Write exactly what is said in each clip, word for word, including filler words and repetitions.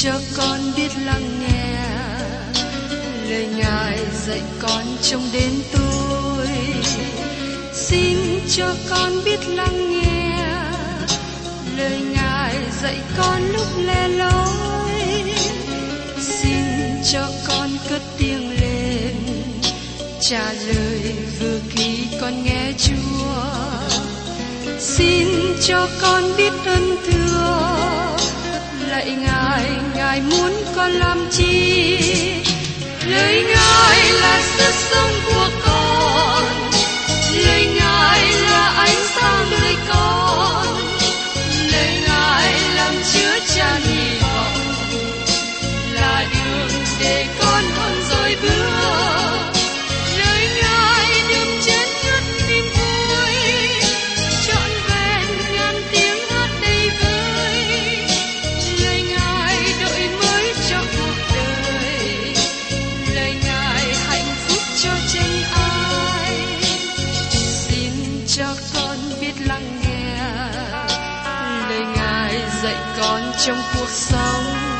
cho con biết lắng nghe lời Ngài dạy con trong đến tôi. Xin cho con biết lắng nghe lời Ngài dạy con lúc lẻ loi. Xin cho con cất tiếng lên trả lời vừa khi con nghe Chúa. Xin cho con biết ơn thưa lạy Ngài, Ngài muốn con làm chi? Lời Ngài là sức sống của con, lời Ngài là ánh sáng đời con, lời Ngài làm chứa chan hy vọng, là đường để con hơn rồi bước. Lời Ngài đượm chén ngất niềm vui, trọn vẹn ngàn tiếng hát đầy vơi. Lời Ngài đổi mới cho cuộc đời, lời Ngài hạnh phúc cho chân ai. Xin cho con biết lắng nghe lời Ngài dạy con trong cuộc sống.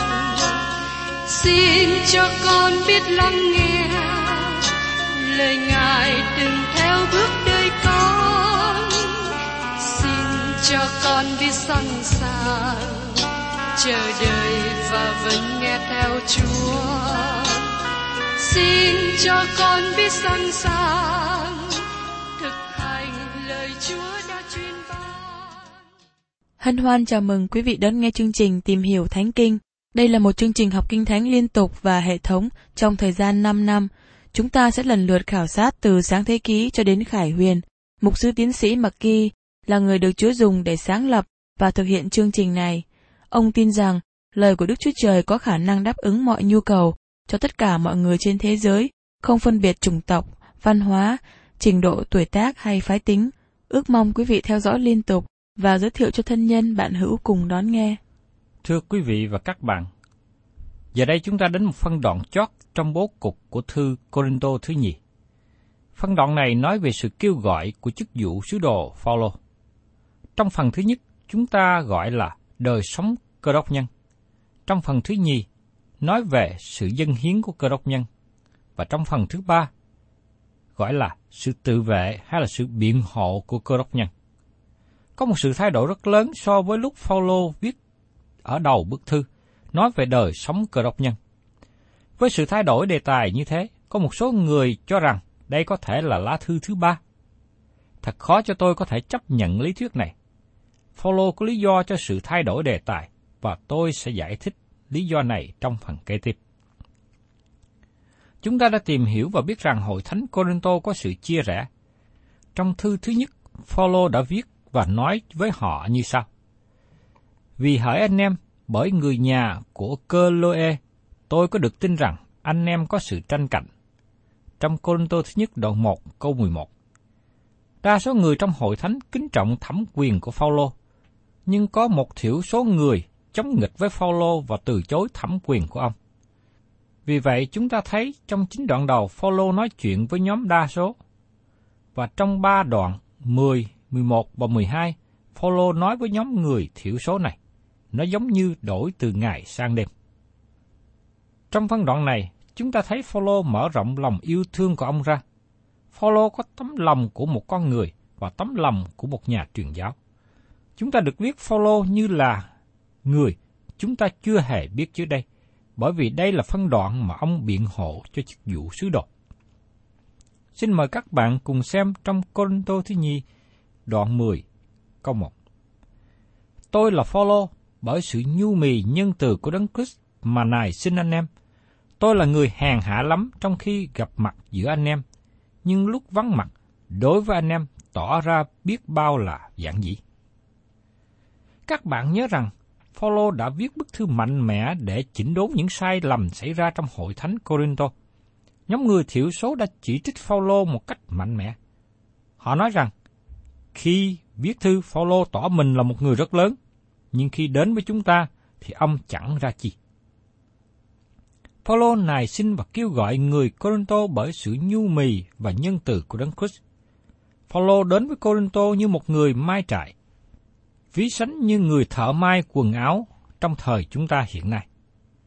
Xin cho con biết lắng nghe lời Ngài đừng theo bước đời con. Xin cho con biết sẵn sàng chờ đợi và vẫn nghe theo Chúa. Xin cho con biết sẵn sàng thực hành lời Chúa đã truyền ban. Hân hoan chào mừng quý vị đón nghe chương trình Tìm hiểu Thánh Kinh. Đây là một chương trình học Kinh Thánh liên tục và hệ thống trong thời gian năm năm. Chúng ta sẽ lần lượt khảo sát từ Sáng Thế Ký cho đến Khải Huyền. Mục sư tiến sĩ McGee là người được Chúa dùng để sáng lập và thực hiện chương trình này. Ông tin rằng lời của Đức Chúa Trời có khả năng đáp ứng mọi nhu cầu cho tất cả mọi người trên thế giới, không phân biệt chủng tộc, văn hóa, trình độ tuổi tác hay phái tính. Ước mong quý vị theo dõi liên tục và giới thiệu cho thân nhân bạn hữu cùng đón nghe. Thưa quý vị và các bạn, giờ đây chúng ta đến một phân đoạn chót trong bố cục của thư Cô-rinh-tô thứ nhì. Phân đoạn này nói về sự kêu gọi của chức vụ sứ đồ Phao-lô. Trong phần thứ nhất, chúng ta gọi là đời sống Cơ Đốc nhân. Trong phần thứ nhì, nói về sự dâng hiến của Cơ Đốc nhân. Và trong phần thứ ba, gọi là sự tự vệ hay là sự biện hộ của Cơ Đốc nhân. Có một sự thay đổi rất lớn so với lúc Phao-lô viết ở đầu bức thư, nói về đời sống Cơ Đốc nhân. Với sự thay đổi đề tài như thế, có một số người cho rằng đây có thể là lá thư thứ ba. Thật khó cho tôi có thể chấp nhận lý thuyết này. Phao-lô có lý do cho sự thay đổi đề tài, và tôi sẽ giải thích lý do này trong phần kế tiếp. Chúng ta đã tìm hiểu và biết rằng hội thánh Cô-rinh-tô có sự chia rẽ. Trong thư thứ nhất, Phao-lô đã viết và nói với họ như sau: Vì hỡi anh em, bởi người nhà của Cơ-lô-ê, tôi có được tin rằng anh em có sự tranh cạnh. Trong Cô-rinh-tô thứ nhất đoạn một câu mười một. Đa số người trong hội thánh kính trọng thẩm quyền của Phao-lô, nhưng có một thiểu số người chống nghịch với Phao-lô và từ chối thẩm quyền của ông. Vì vậy, chúng ta thấy trong chính đoạn đầu Phao-lô nói chuyện với nhóm đa số, và trong ba đoạn mười, mười một và mười hai, Phao-lô nói với nhóm người thiểu số này. Nó giống như đổi từ ngày sang đêm. Trong phân đoạn này, chúng ta thấy Phao-lô mở rộng lòng yêu thương của ông ra. Phao-lô có tấm lòng của một con người và tấm lòng của một nhà truyền giáo. Chúng ta được biết Phao-lô như là người chúng ta chưa hề biết trước đây, bởi vì đây là phân đoạn mà ông biện hộ cho chức vụ sứ đồ. Xin mời các bạn cùng xem trong Cô-rinh-tô thứ nhì, đoạn mười, câu một. Tôi là Phao-lô, bởi sự nhu mì nhân từ của Đấng Christ mà nài xin anh em. Tôi là người hèn hạ lắm trong khi gặp mặt giữa anh em, nhưng lúc vắng mặt, đối với anh em tỏ ra biết bao là giản dị. Các bạn nhớ rằng, Phao-lô đã viết bức thư mạnh mẽ để chỉnh đốn những sai lầm xảy ra trong hội thánh Cô-rinh-tô. Nhóm người thiểu số đã chỉ trích Phao-lô một cách mạnh mẽ. Họ nói rằng, khi viết thư, Phao-lô tỏ mình là một người rất lớn, nhưng khi đến với chúng ta thì ông chẳng ra chi. Phao-lô nài xin và kêu gọi người Cô-rinh-tô bởi sự nhu mì và nhân từ của Đấng Christ. Phao-lô đến với Cô-rinh-tô như một người mai trại, ví sánh như người thợ may quần áo trong thời chúng ta hiện nay.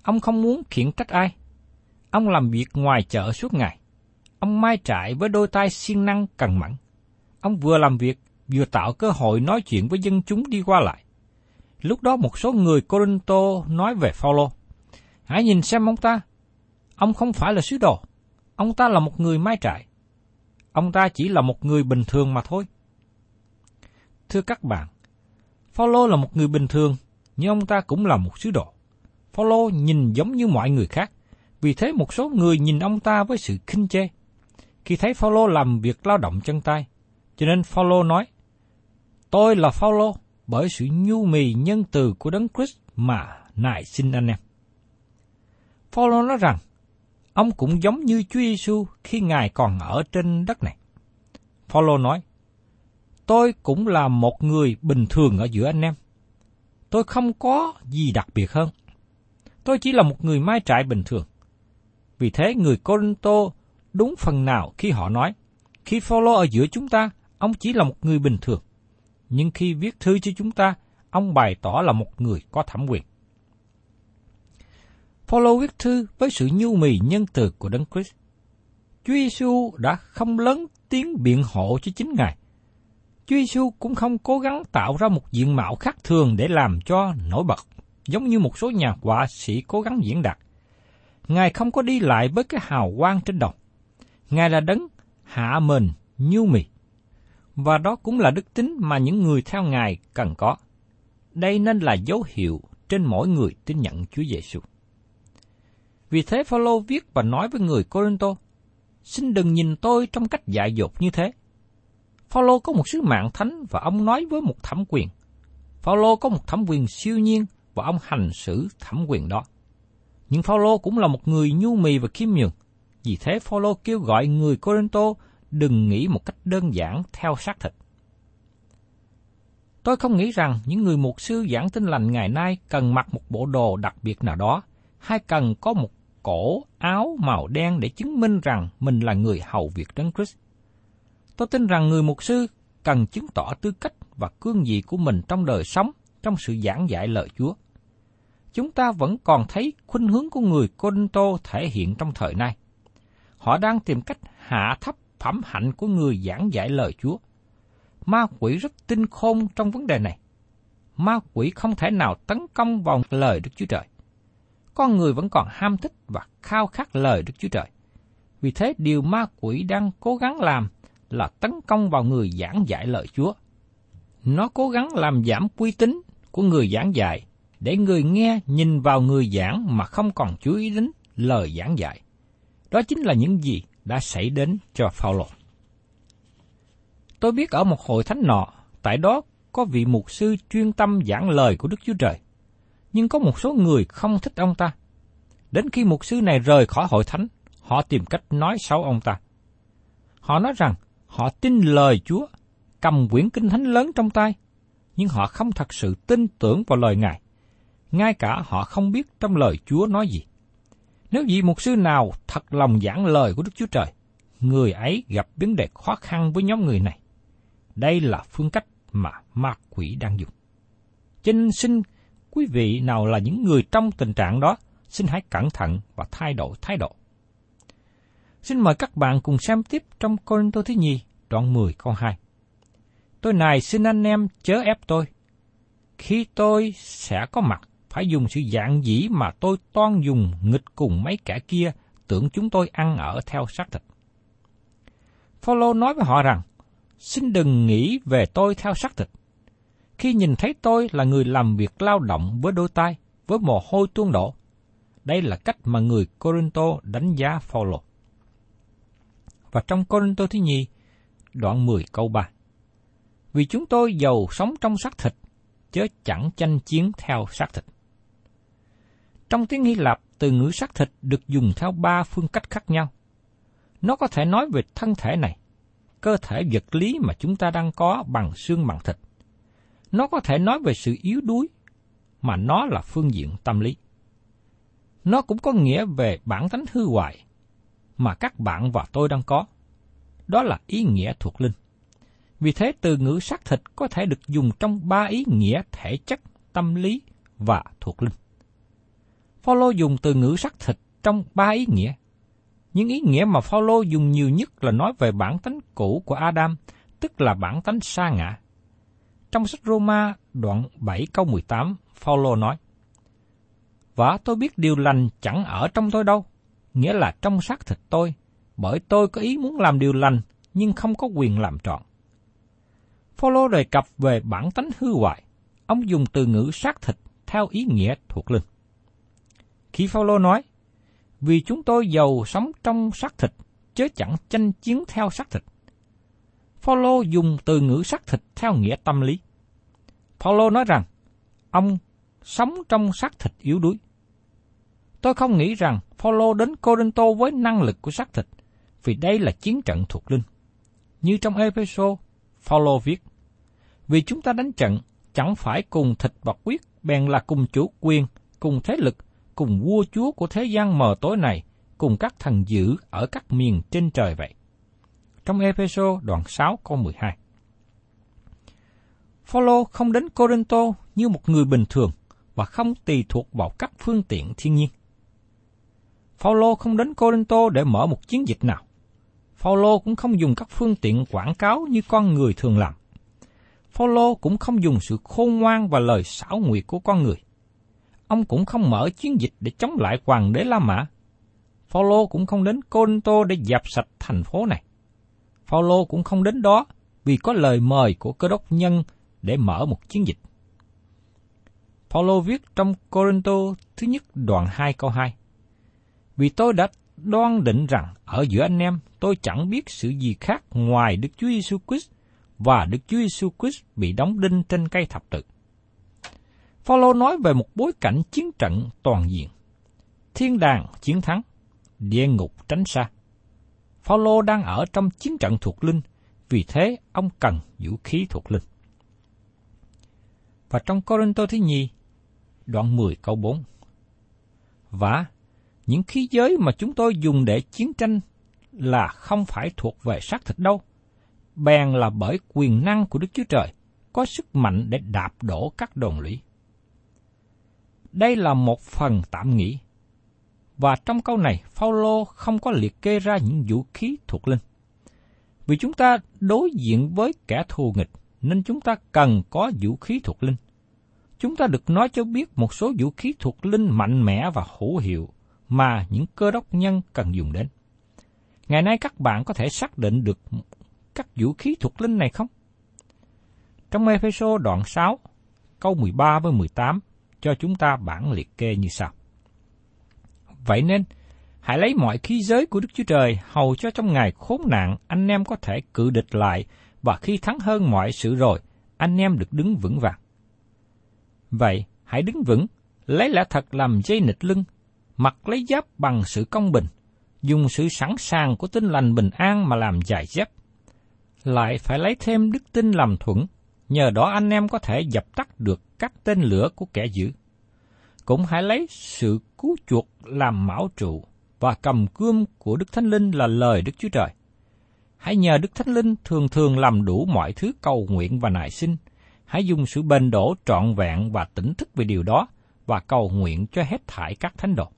Ông không muốn khiển trách ai. Ông làm việc ngoài chợ suốt ngày. Ông mai trại với đôi tay siêng năng cần mẫn. Ông vừa làm việc, vừa tạo cơ hội nói chuyện với dân chúng đi qua lại. Lúc đó một số người Cô-rinh-tô nói về Phao-lô: "Hãy nhìn xem ông ta, ông không phải là sứ đồ, ông ta là một người mai trại. Ông ta chỉ là một người bình thường mà thôi." Thưa các bạn, Phao-lô là một người bình thường, nhưng ông ta cũng là một sứ đồ. Phao-lô nhìn giống như mọi người khác, vì thế một số người nhìn ông ta với sự khinh chê. Khi thấy Phao-lô làm việc lao động chân tay, cho nên Phao-lô nói: "Tôi là Phao-lô, bởi sự nhu mì nhân từ của Đấng Christ mà nài xin anh em." Phao-lô nói rằng, ông cũng giống như Chúa Giêsu khi Ngài còn ở trên đất này. Phao-lô nói: "Tôi cũng là một người bình thường ở giữa anh em. Tôi không có gì đặc biệt hơn. Tôi chỉ là một người mai trại bình thường." Vì thế người Cô-rinh-tô đúng phần nào khi họ nói, khi Phao-lô ở giữa chúng ta, ông chỉ là một người bình thường. Nhưng khi viết thư cho chúng ta, ông bày tỏ là một người có thẩm quyền. Phao-lô viết thư với sự nhu mì nhân từ của Đấng Christ. Chúa Giêsu đã không lớn tiếng biện hộ cho chính Ngài. Chúa Giêsu cũng không cố gắng tạo ra một diện mạo khác thường để làm cho nổi bật, giống như một số nhà họa sĩ cố gắng diễn đạt. Ngài không có đi lại với cái hào quang trên đầu. Ngài là Đấng hạ mình nhu mì. Và đó cũng là đức tính mà những người theo Ngài cần có. Đây nên là dấu hiệu trên mỗi người tin nhận Chúa Giêsu. Vì thế Phao-lô viết và nói với người Cô-rinh-tô: "Xin đừng nhìn tôi trong cách dại dột như thế." Phao-lô có một sứ mạng thánh và ông nói với một thẩm quyền. Phao-lô có một thẩm quyền siêu nhiên và ông hành xử thẩm quyền đó. Nhưng Phao-lô cũng là một người nhu mì và khiêm nhường. Vì thế Phao-lô kêu gọi người Cô-rinh-tô đừng nghĩ một cách đơn giản theo xác thịt. Tôi không nghĩ rằng những người mục sư giảng tin lành ngày nay cần mặc một bộ đồ đặc biệt nào đó, hay cần có một cổ áo màu đen để chứng minh rằng mình là người hầu việc Đấng Christ. Tôi tin rằng người mục sư cần chứng tỏ tư cách và cương vị của mình trong đời sống, trong sự giảng dạy lời Chúa. Chúng ta vẫn còn thấy khuynh hướng của người Cô-rinh-tô thể hiện trong thời nay. Họ đang tìm cách hạ thấp phẩm hạnh của người giảng dạy lời Chúa. Ma quỷ rất tinh khôn trong vấn đề này. Ma quỷ không thể nào tấn công vào lời Đức Chúa Trời. Con người vẫn còn ham thích và khao khát lời Đức Chúa Trời. Vì thế điều ma quỷ đang cố gắng làm là tấn công vào người giảng dạy lời Chúa. Nó cố gắng làm giảm uy tín của người giảng dạy, để người nghe nhìn vào người giảng mà không còn chú ý đến lời giảng dạy. Đó chính là những gì đã xảy đến cho Phao-lô. Tôi biết ở một hội thánh nọ, tại đó có vị mục sư chuyên tâm giảng lời của Đức Chúa Trời, nhưng có một số người không thích ông ta. Đến khi mục sư này rời khỏi hội thánh, họ tìm cách nói xấu ông ta. Họ nói rằng họ tin lời Chúa, cầm quyển kinh thánh lớn trong tay, nhưng họ không thật sự tin tưởng vào lời Ngài. Ngay cả họ không biết trong lời Chúa nói gì. Nếu vị mục sư nào thật lòng giảng lời của Đức Chúa Trời, người ấy gặp vấn đề khó khăn với nhóm người này. Đây là phương cách mà ma quỷ đang dùng. Cho nên xin quý vị nào là những người trong tình trạng đó, xin hãy cẩn thận và thay đổi thái độ. Xin mời các bạn cùng xem tiếp trong Cô-rinh-tô thứ nhì, đoạn mười câu hai. Tôi này xin anh em chớ ép tôi. Khi tôi sẽ có mặt, phải dùng sự dạng dĩ mà tôi toan dùng nghịch cùng mấy kẻ kia, tưởng chúng tôi ăn ở theo xác thịt. Phao-lô nói với họ rằng, xin đừng nghĩ về tôi theo xác thịt. Khi nhìn thấy tôi là người làm việc lao động với đôi tay, với mồ hôi tuôn đổ. Đây là cách mà người Cô-rinh-tô đánh giá Phao-lô. Và trong Cô-rinh-tô thứ nhì, đoạn mười câu ba. Vì chúng tôi dầu sống trong xác thịt, chớ chẳng tranh chiến theo xác thịt. Trong tiếng Hy Lạp, từ ngữ xác thịt được dùng theo ba phương cách khác nhau. Nó có thể nói về thân thể này, cơ thể vật lý mà chúng ta đang có bằng xương bằng thịt. Nó có thể nói về sự yếu đuối, mà nó là phương diện tâm lý. Nó cũng có nghĩa về bản tánh hư hoại, mà các bạn và tôi đang có. Đó là ý nghĩa thuộc linh. Vì thế từ ngữ xác thịt có thể được dùng trong ba ý nghĩa thể chất, tâm lý và thuộc linh. Phaolô dùng từ ngữ xác thịt trong ba ý nghĩa. Những ý nghĩa mà Phaolô dùng nhiều nhất là nói về bản tánh cũ của Adam, tức là bản tánh sa ngã. Trong sách Roma đoạn bảy câu mười tám, Phaolô nói: Và tôi biết điều lành chẳng ở trong tôi đâu, nghĩa là trong xác thịt tôi, bởi tôi có ý muốn làm điều lành, nhưng không có quyền làm trọn. Phaolô đề cập về bản tánh hư hoại, ông dùng từ ngữ xác thịt theo ý nghĩa thuộc linh. Khi Phaolô nói, vì chúng tôi giàu sống trong xác thịt, chớ chẳng tranh chiến theo xác thịt, Phaolô dùng từ ngữ xác thịt theo nghĩa tâm lý. Phaolô nói rằng, ông sống trong xác thịt yếu đuối. Tôi không nghĩ rằng Phaolô đến Cô-rinh-tô với năng lực của xác thịt, vì đây là chiến trận thuộc linh. Như trong Ê-phê-sô, Phaolô viết, vì chúng ta đánh trận chẳng phải cùng thịt và huyết, bèn là cùng chủ quyền, cùng thế lực, cùng vua chúa của thế gian mờ tối này, cùng các thần dữ ở các miền trên trời vậy. Trong Ê-phê-sô đoạn sáu câu mười hai. Phaolô không đến Cô-rinh-tô như một người bình thường và không tùy thuộc vào các phương tiện thiên nhiên. Phaolô không đến Cô-rinh-tô để mở một chiến dịch nào. Phaolô cũng không dùng các phương tiện quảng cáo như con người thường làm. Phaolô cũng không dùng sự khôn ngoan và lời xảo quyệt của con người. Ông cũng không mở chiến dịch để chống lại hoàng đế La Mã. Phaolô cũng không đến Cô-rinh-tô để dẹp sạch thành phố này. Phaolô cũng không đến đó vì có lời mời của Cơ Đốc nhân để mở một chiến dịch. Phaolô viết trong Cô-rinh-tô thứ nhất đoạn hai câu hai: Vì tôi đã đoan định rằng ở giữa anh em tôi chẳng biết sự gì khác ngoài Đức Chúa Giêsu Christ và Đức Chúa Giêsu Christ bị đóng đinh trên cây thập tự. Phaolô nói về một bối cảnh chiến trận toàn diện. Thiên đàng chiến thắng, địa ngục tránh xa. Phaolô đang ở trong chiến trận thuộc linh, vì thế ông cần vũ khí thuộc linh. Và trong Cô-rinh-tô thứ nhì, đoạn mười câu bốn: Và những khí giới mà chúng tôi dùng để chiến tranh là không phải thuộc về xác thịt đâu, bèn là bởi quyền năng của Đức Chúa Trời, có sức mạnh để đạp đổ các đồn lũy. Đây là một phần tạm nghĩ, và trong câu này Phaolô không có liệt kê ra những vũ khí thuộc linh. Vì chúng ta đối diện với kẻ thù nghịch, nên chúng ta cần có vũ khí thuộc linh. Chúng ta được nói cho biết một số vũ khí thuộc linh mạnh mẽ và hữu hiệu mà những Cơ Đốc nhân cần dùng đến. Ngày nay các bạn có thể xác định được các vũ khí thuộc linh này không? Trong Ê-phê-sô đoạn sáu, câu mười ba với mười tám, cho chúng ta bản liệt kê như sau. Vậy nên, hãy lấy mọi khí giới của Đức Chúa Trời hầu cho trong ngày khốn nạn anh em có thể cự địch lại, và khi thắng hơn mọi sự rồi, anh em được đứng vững vàng. Vậy, hãy đứng vững, lấy lẽ thật làm dây nịt lưng, mặc lấy giáp bằng sự công bình, dùng sự sẵn sàng của tin lành bình an mà làm giày dép. Lại phải lấy thêm đức tin làm thuẫn, nhờ đó anh em có thể dập tắt được các tên lửa của kẻ dữ. Cũng hãy lấy sự cứu chuộc làm mão trụ, và cầm cương của Đức Thánh Linh là lời Đức Chúa Trời. Hãy nhờ Đức Thánh Linh thường thường làm đủ mọi thứ cầu nguyện và nài xin. Hãy dùng sự bền đổ trọn vẹn và tỉnh thức về điều đó, và cầu nguyện cho hết thảy các thánh đồ.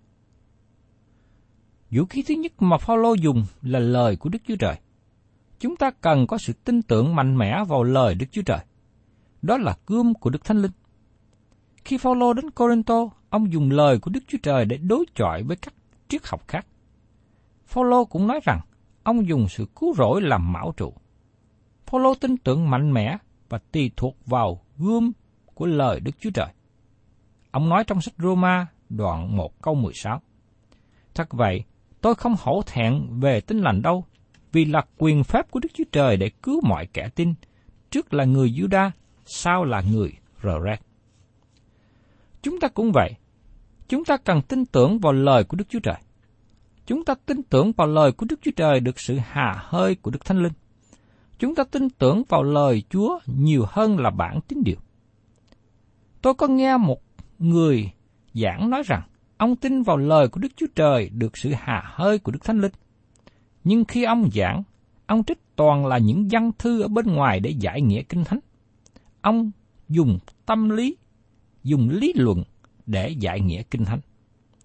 Vũ khí thứ nhất mà Phaolô dùng là lời của Đức Chúa Trời. Chúng ta cần có sự tin tưởng mạnh mẽ vào lời Đức Chúa Trời. Đó là gươm của Đức Thánh Linh. Khi Phaolô đến Cô-rinh-tô, ông dùng lời của Đức Chúa Trời để đối chọi với các triết học khác. Phaolô cũng nói rằng ông dùng sự cứu rỗi làm mão trụ. Phaolô tin tưởng mạnh mẽ và tùy thuộc vào gươm của lời Đức Chúa Trời. Ông nói trong sách Roma đoạn một câu mười sáu: Thật vậy, tôi không hổ thẹn về tin lành đâu, vì là quyền phép của Đức Chúa Trời để cứu mọi kẻ tin, trước là người Giu-đa, sau là người Rơ-rét. Chúng ta cũng vậy. Chúng ta cần tin tưởng vào lời của Đức Chúa Trời. Chúng ta tin tưởng vào lời của Đức Chúa Trời được sự hà hơi của Đức Thánh Linh. Chúng ta tin tưởng vào lời Chúa nhiều hơn là bản tín điều. Tôi có nghe một người giảng nói rằng ông tin vào lời của Đức Chúa Trời được sự hà hơi của Đức Thánh Linh. Nhưng khi ông giảng, ông trích toàn là những văn thư ở bên ngoài để giải nghĩa Kinh Thánh. Ông dùng tâm lý, dùng lý luận để giải nghĩa Kinh Thánh.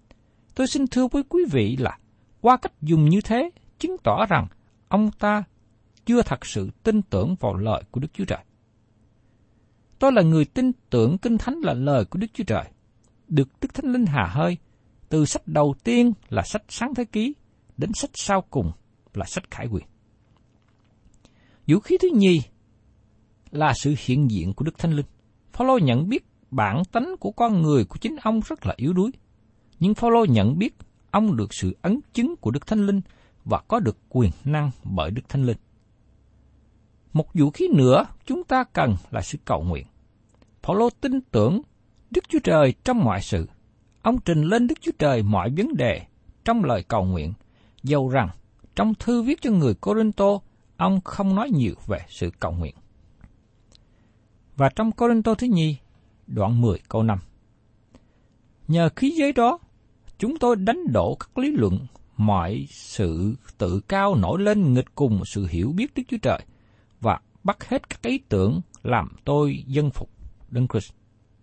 Tôi xin thưa với quý vị là qua cách dùng như thế, chứng tỏ rằng ông ta chưa thật sự tin tưởng vào lời của Đức Chúa Trời. Tôi là người tin tưởng Kinh Thánh là lời của Đức Chúa Trời, được Đức Thánh Linh hà hơi, từ sách đầu tiên là sách Sáng Thế Ký, đến sách sau cùng là sách Khải Huyền. Vũ khí thứ nhì là sự hiện diện của Đức Thánh Linh. Phao-lô nhận biết bản tánh của con người của chính ông rất là yếu đuối, nhưng Phao-lô nhận biết ông được sự ấn chứng của Đức Thánh Linh và có được quyền năng bởi Đức Thánh Linh. Một vũ khí nữa chúng ta cần là sự cầu nguyện. Phao-lô tin tưởng Đức Chúa Trời trong mọi sự. Ông trình lên Đức Chúa Trời mọi vấn đề trong lời cầu nguyện, dầu rằng trong thư viết cho người Cô-rinh-tô, ông không nói nhiều về sự cầu nguyện. Và trong Cô-rinh-tô thứ nhì, đoạn mười câu năm. Nhờ khí giới đó, chúng tôi đánh đổ các lý luận, mọi sự tự cao nổi lên nghịch cùng sự hiểu biết Đức Chúa Trời, và bắt hết các ý tưởng làm tôi dân phục Đấng Christ.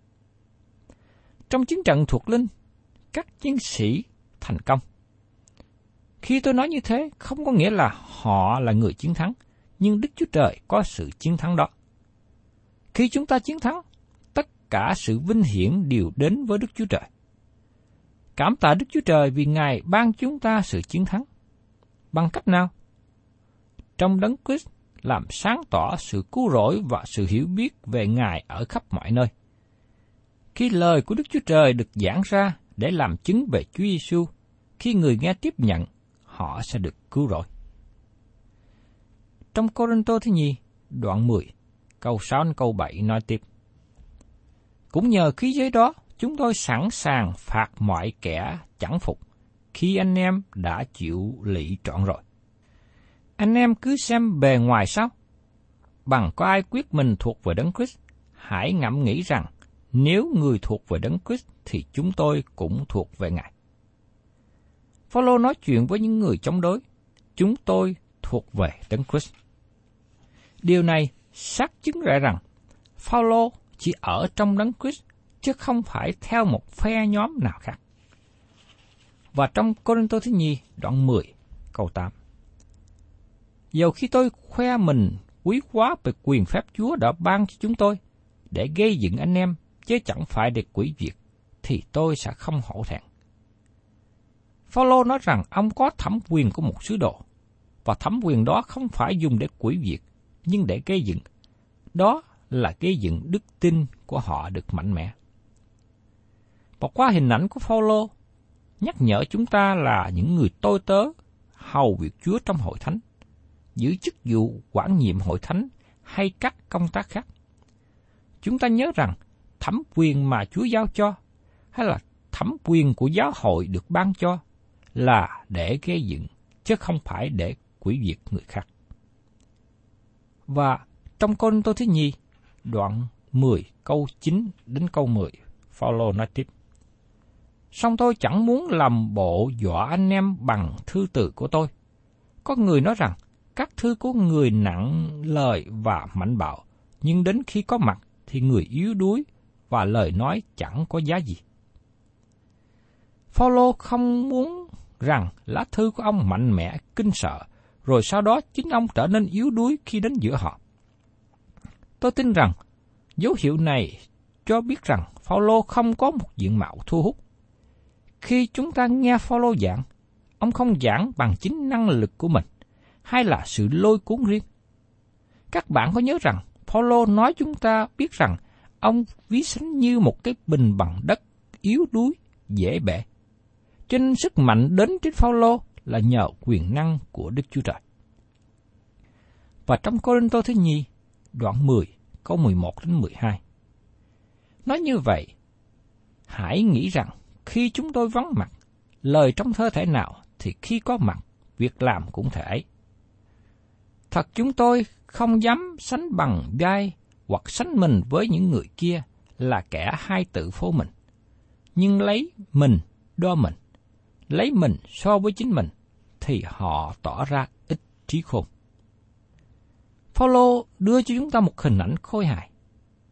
Trong chiến trận thuộc linh, các chiến sĩ thành công. Khi tôi nói như thế, không có nghĩa là họ là người chiến thắng, nhưng Đức Chúa Trời có sự chiến thắng đó. Khi chúng ta chiến thắng, tất cả sự vinh hiển đều đến với Đức Chúa Trời. Cảm tạ Đức Chúa Trời vì Ngài ban chúng ta sự chiến thắng. Bằng cách nào? Trong Đấng Christ làm sáng tỏ sự cứu rỗi và sự hiểu biết về Ngài ở khắp mọi nơi. Khi lời của Đức Chúa Trời được giảng ra để làm chứng về Chúa Giêsu, khi người nghe tiếp nhận, họ sẽ được cứu rỗi. Trong Cô-rinh-tô thứ nhì, đoạn mười, câu sáu đến câu bảy nói tiếp. Cũng nhờ khí giới đó, chúng tôi sẵn sàng phạt mọi kẻ chẳng phục, khi anh em đã chịu lị trọn rồi. Anh em cứ xem bề ngoài sao? Bằng có ai quyết mình thuộc về Đấng Christ, hãy ngẫm nghĩ rằng nếu người thuộc về Đấng Christ thì chúng tôi cũng thuộc về Ngài. Phao-lô nói chuyện với những người chống đối, chúng tôi thuộc về Đấng Christ. Điều này xác chứng ra rằng Phao-lô chỉ ở trong Đấng Christ chứ không phải theo một phe nhóm nào khác. Và trong Cô-rinh-tô thứ nhì, đoạn mười, câu tám. Dầu khi tôi khoe mình quý quá về quyền phép Chúa đã ban cho chúng tôi, để gây dựng anh em, chứ chẳng phải để quỷ diệt, thì tôi sẽ không hổ thẹn. Phao-lô nói rằng ông có thẩm quyền của một sứ đồ, và thẩm quyền đó không phải dùng để quỷ diệt, nhưng để gây dựng. Đó là gây dựng đức tin của họ được mạnh mẽ. Và qua hình ảnh của Phao-lô, nhắc nhở chúng ta là những người tôi tớ, hầu việc Chúa trong hội thánh, giữ chức vụ quản nhiệm hội thánh hay các công tác khác. Chúng ta nhớ rằng thẩm quyền mà Chúa giao cho, hay là thẩm quyền của giáo hội được ban cho, là để gây dựng, chứ không phải để quỷ diệt người khác. Và trong Cô-rinh-tô thứ nhì, đoạn mười, câu chín đến câu mười, Phao-lô nói tiếp. Song tôi chẳng muốn làm bộ dọa anh em bằng thư từ của tôi. Có người nói rằng các thư của người nặng lời và mạnh bạo, nhưng đến khi có mặt thì người yếu đuối và lời nói chẳng có giá gì. Phao-lô không muốn rằng lá thư của ông mạnh mẽ, kinh sợ, rồi sau đó chính ông trở nên yếu đuối khi đến giữa họ. Tôi tin rằng dấu hiệu này cho biết rằng Phao-lô không có một diện mạo thu hút. Khi chúng ta nghe Phao-lô giảng, ông không giảng bằng chính năng lực của mình, hay là sự lôi cuốn riêng. Các bạn có nhớ rằng Phao-lô nói chúng ta biết rằng ông ví sánh như một cái bình bằng đất yếu đuối, dễ bể. Cho nên sức mạnh đến trên Phao-lô là nhờ quyền năng của Đức Chúa Trời. Và trong Cô-rinh-tô thứ nhì, đoạn mười, câu mười một đến mười hai. Nói như vậy, hãy nghĩ rằng khi chúng tôi vắng mặt, lời trong cơ thể nào thì khi có mặt, việc làm cũng thể ấy. Thật chúng tôi không dám sánh bằng vai hoặc sánh mình với những người kia là kẻ hay tự phô mình, nhưng lấy mình đo mình, lấy mình so với chính mình, thì họ tỏ ra ít trí khôn. Phao-lô đưa cho chúng ta một hình ảnh khôi hài.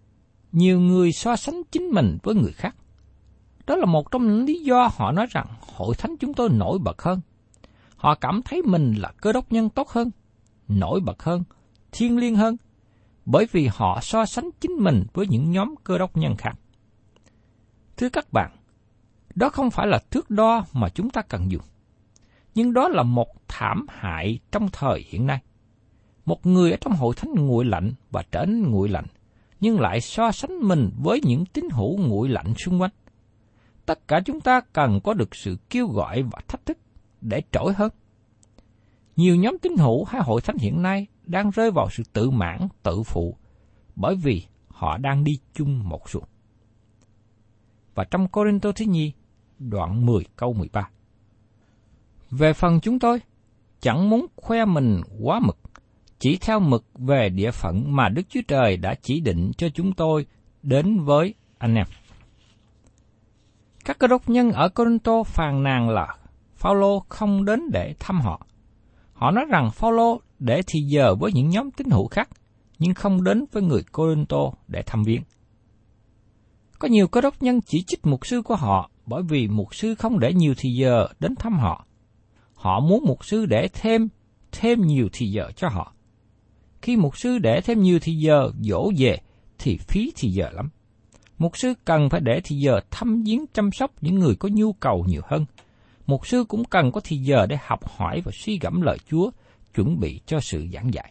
Nhiều người so sánh chính mình với người khác. Đó là một trong những lý do họ nói rằng hội thánh chúng tôi nổi bật hơn. Họ cảm thấy mình là cơ đốc nhân tốt hơn, nổi bật hơn, thiêng liêng hơn, bởi vì họ so sánh chính mình với những nhóm cơ đốc nhân khác. Thưa các bạn, đó không phải là thước đo mà chúng ta cần dùng, nhưng đó là một thảm hại trong thời hiện nay. Một người ở trong hội thánh nguội lạnh và trở nên nguội lạnh, nhưng lại so sánh mình với những tín hữu nguội lạnh xung quanh. Tất cả chúng ta cần có được sự kêu gọi và thách thức để trỗi hơn. Nhiều nhóm tín hữu hay hội thánh hiện nay đang rơi vào sự tự mãn, tự phụ, bởi vì họ đang đi chung một xuồng. Và trong Cô-rinh-tô thứ nhì, đoạn mười câu mười ba. Về phần chúng tôi, chẳng muốn khoe mình quá mực, chỉ theo mực về địa phận mà Đức Chúa Trời đã chỉ định cho chúng tôi đến với anh em. Các cơ đốc nhân ở Cô-rinh-tô phàn nàn là Phao-lô không đến để thăm họ. Họ nói rằng Phao-lô để thì giờ với những nhóm tín hữu khác, nhưng không đến với người Cô-rinh-tô để thăm viếng. Có nhiều cơ đốc nhân chỉ trích mục sư của họ bởi vì mục sư không để nhiều thì giờ đến thăm họ. Họ muốn mục sư để thêm, thêm nhiều thì giờ cho họ. Khi mục sư để thêm nhiều thì giờ dỗ về thì phí thì giờ lắm. Mục sư cần phải để thì giờ thăm viếng chăm sóc những người có nhu cầu nhiều hơn. Mục sư cũng cần có thì giờ để học hỏi và suy gẫm lời Chúa, chuẩn bị cho sự giảng dạy.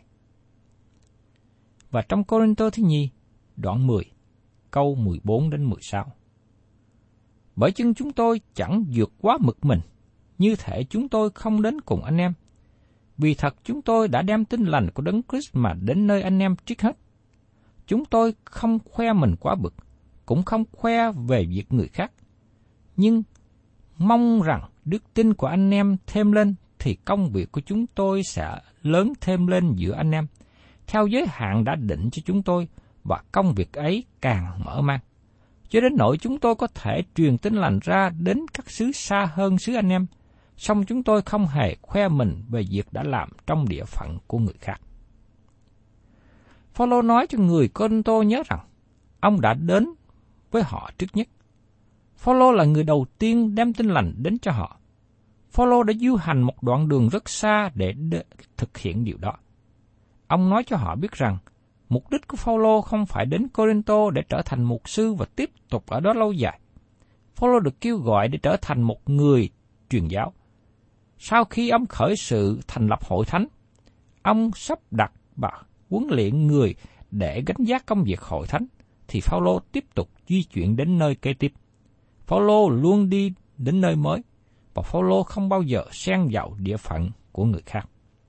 Và trong Cô-rinh-tô thứ nhì, đoạn mười, câu mười bốn đến mười sáu. Bởi chưng chúng tôi chẳng vượt quá mực mình, như thể chúng tôi không đến cùng anh em. Vì thật chúng tôi đã đem tin lành của Đấng Christ mà đến nơi anh em trước hết. Chúng tôi không khoe mình quá bực, cũng không khoe về việc người khác. Nhưng mong rằng đức tin của anh em thêm lên, thì công việc của chúng tôi sẽ lớn thêm lên giữa anh em, theo giới hạn đã định cho chúng tôi, và công việc ấy càng mở mang. Cho đến nỗi chúng tôi có thể truyền tin lành ra đến các xứ xa hơn xứ anh em, song chúng tôi không hề khoe mình về việc đã làm trong địa phận của người khác. Phao-lô nói cho người Cô-rinh-tô nhớ rằng, ông đã đến với họ trước nhất. Phao-lô là người đầu tiên đem tin lành đến cho họ. Phao-lô đã du hành một đoạn đường rất xa để đ- thực hiện điều đó. Ông nói cho họ biết rằng, mục đích của Phao-lô không phải đến Cô-rinh-tô để trở thành mục sư và tiếp tục ở đó lâu dài. Phao-lô được kêu gọi để trở thành một người truyền giáo. Sau khi ông khởi sự thành lập hội thánh, ông sắp đặt và huấn luyện người để gánh vác công việc hội thánh, thì Phao-lô tiếp tục di chuyển đến nơi kế tiếp. Phao-lô luôn đi đến nơi mới, và Phao-lô không bao giờ xen vào địa phận của người khác.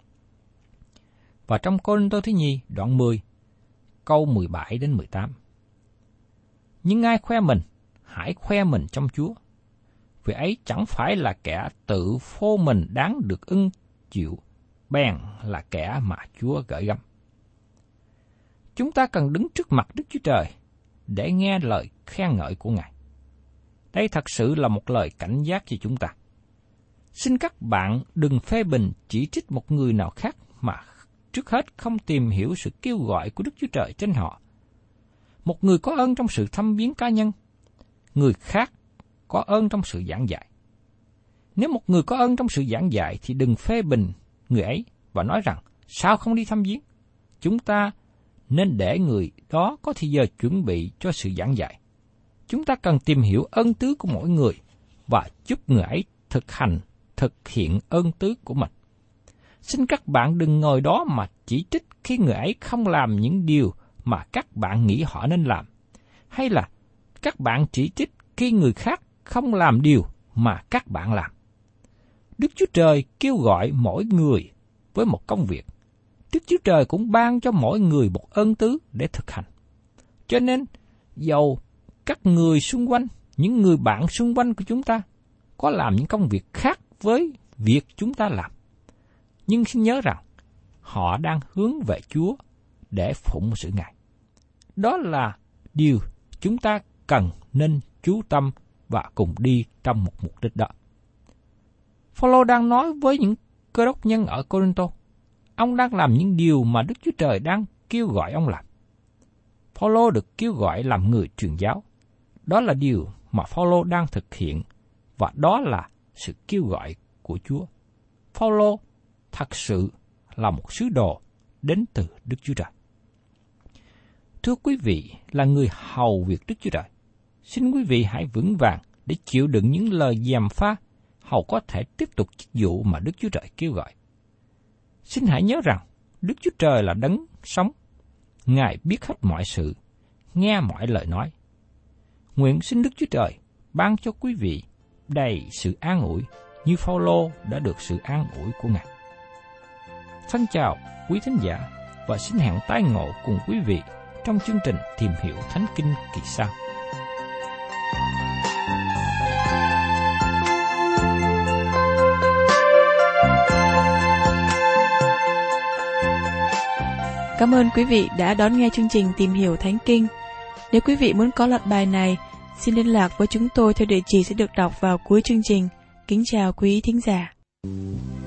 Và trong Cô-rinh-tô thứ nhì, đoạn mười, câu mười bảy đến mười tám. Nhưng ai khoe mình, hãy khoe mình trong Chúa. Vì ấy chẳng phải là kẻ tự phô mình đáng được ưng chịu, bèn là kẻ mà Chúa gửi gắm. Chúng ta cần đứng trước mặt Đức Chúa Trời để nghe lời khen ngợi của Ngài. Đây thật sự là một lời cảnh giác cho chúng ta. Xin các bạn đừng phê bình chỉ trích một người nào khác mà trước hết không tìm hiểu sự kêu gọi của Đức Chúa Trời trên họ. Một người có ơn trong sự thăm viếng cá nhân, người khác có ơn trong sự giảng dạy. Nếu một người có ơn trong sự giảng dạy thì đừng phê bình người ấy và nói rằng sao không đi thăm viếng. Chúng ta nên để người đó có thời giờ chuẩn bị cho sự giảng dạy. Chúng ta cần tìm hiểu ơn tứ của mỗi người và giúp người ấy thực hành, thực hiện ơn tứ của mình. Xin các bạn đừng ngồi đó mà chỉ trích khi người ấy không làm những điều mà các bạn nghĩ họ nên làm, hay là các bạn chỉ trích khi người khác không làm điều mà các bạn làm. Đức Chúa Trời kêu gọi mỗi người với một công việc. Đức Chúa Trời cũng ban cho mỗi người một ơn tứ để thực hành. Cho nên, dầu các người xung quanh, những người bạn xung quanh của chúng ta có làm những công việc khác với việc chúng ta làm, nhưng xin nhớ rằng họ đang hướng về Chúa để phụng sự Ngài. Đó là điều chúng ta cần nên chú tâm và cùng đi trong một mục đích đó. Phao-lô đang nói với những cơ đốc nhân ở Cô-rinh-tô. Ông đang làm những điều mà Đức Chúa Trời đang kêu gọi ông làm. Phao-lô được kêu gọi làm người truyền giáo. Đó là điều mà Phao-lô đang thực hiện, và đó là sự kêu gọi của Chúa. Phao-lô thật sự là một sứ đồ đến từ Đức Chúa Trời. Thưa quý vị là người hầu việc Đức Chúa Trời, xin quý vị hãy vững vàng để chịu đựng những lời gièm pha, hầu có thể tiếp tục chức vụ mà Đức Chúa Trời kêu gọi. Xin hãy nhớ rằng Đức Chúa Trời là đấng sống, Ngài biết hết mọi sự, nghe mọi lời nói. Nguyện xin Đức Chúa Trời ban cho quý vị đầy sự an ủi như Phao-lô đã được sự an ủi của Ngài. Thân chào quý thính giả và xin hẹn tái ngộ cùng quý vị trong chương trình Tìm hiểu Thánh Kinh kỳ sau. Cảm ơn quý vị đã đón nghe chương trình Tìm hiểu Thánh Kinh. Nếu quý vị muốn có loạt bài này, xin liên lạc với chúng tôi theo địa chỉ sẽ được đọc vào cuối chương trình. Kính chào quý thính giả.